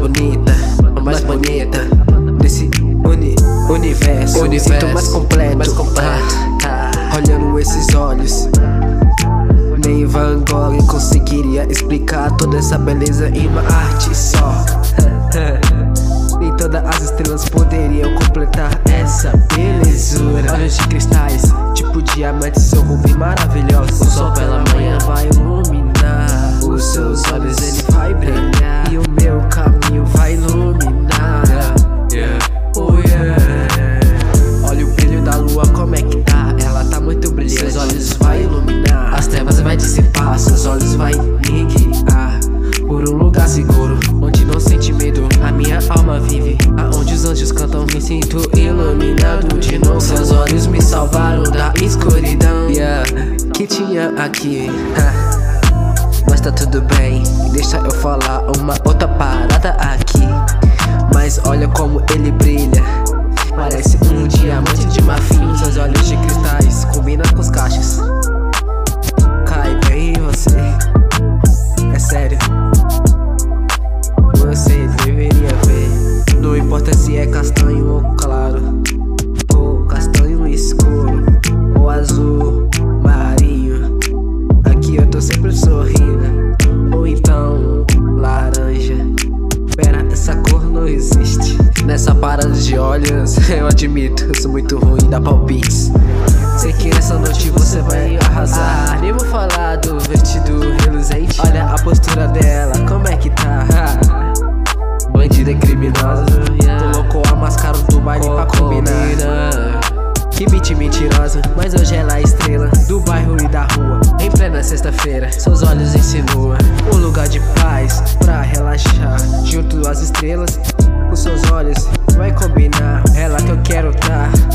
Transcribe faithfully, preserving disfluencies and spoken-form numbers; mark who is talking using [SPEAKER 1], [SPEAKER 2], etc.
[SPEAKER 1] bonita, a mais bonita desse uni universo. Me sinto mais completo, mais completo. Ah, ah, olhando esses olhos, nem Van Gogh conseguiria explicar toda essa beleza em uma arte só. Nem todas as estrelas poderiam completar essa belezura. Olhos de cristais, tipo diamantes ou rubim maravilhosos. O sol pela manhã vai iluminar os seus olhos, ele vai brilhar, e o meu caminho vai iluminar. Yeah, oh yeah. Olha o brilho da lua, como é que tá? Ela tá muito brilhante. Seus olhos vai iluminar, as trevas vai dissipar. Seus olhos vai me guiar por um lugar seguro, onde não sente medo. A minha alma vive aonde os anjos cantam. Me sinto iluminado de novo. Seus olhos me salvaram da escuridão, yeah, que tinha aqui. Mas tá tudo bem, deixa eu falar uma outra parada aqui. Mas olha como ele brilha, parece um diamante de marfim. Seus olhos de cristais combinam com os cachos, cai bem em você. É sério, você deveria ver. Não importa se é castanho ou claro, ou castanho escuro, ou azul marinho, aqui eu tô sempre sorrindo. Ou então laranja, pera, essa cor não existe. Nessa parada de olhos, eu admito, eu sou muito ruim da palpites. Sei que nessa noite você vai arrasar. Nem vou falar do vestido reluzente. Olha a postura dela, como é que tá? Bandida criminosa, colocou a máscara do baile pra combinar. Que beat mentirosa, mas hoje ela é a estrela do bairro e da rua. Em plena sexta-feira, seus olhos insinuam um lugar de paz pra relaxar. Junto às estrelas, os seus olhos vai combinar. Ela que eu quero tá.